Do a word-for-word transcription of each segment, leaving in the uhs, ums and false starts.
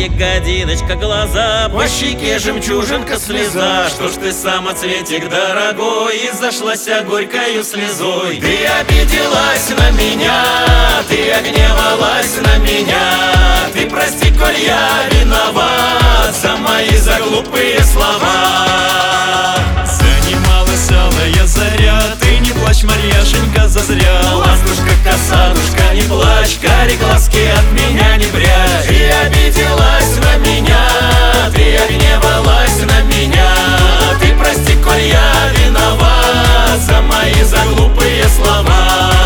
ягодиночка, глаза, по щеке жемчужинка, слеза. Что ж ты, самоцветик дорогой, и зашлася горькою слезой? Ты обиделась на меня, ты огневалась на меня. Ты прости, коль я виноват за мои за глупые слова. Занималась алая заря, ты не плачь, Марьяшенька, зазря. Ластушка, косатушка, не плачь, кари глазки от меня не прячь. Ты обиделась на меня, ты огневалась на меня. Ты прости, коль я виноват за мои за глупые слова.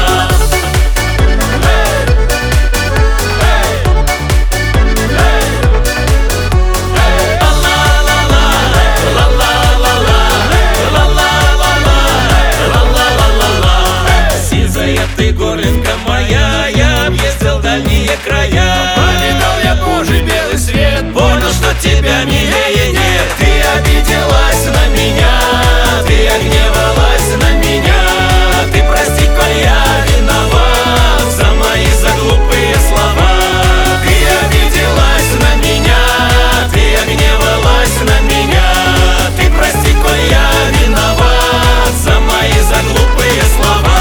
Ты, горлинка моя, я объездил дальние края. Повидал я Божий белый свет, понял, что тебя милее нет. Ты обиделась на меня, ты огневалась на меня. Ты прости, коль я виноват за мои за глупые слова. Ты обиделась на меня, ты огневалась на меня. Ты прости, коль я виноват за мои за глупые слова.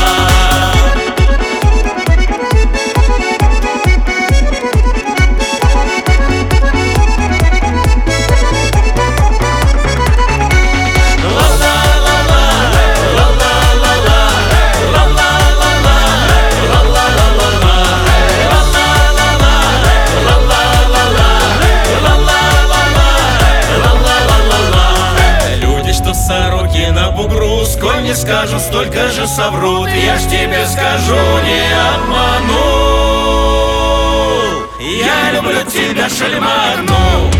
Сороки на бугру, сколь не скажут, столько же соврут. Я ж тебе скажу, не обману. Я люблю тебя, шельма одну.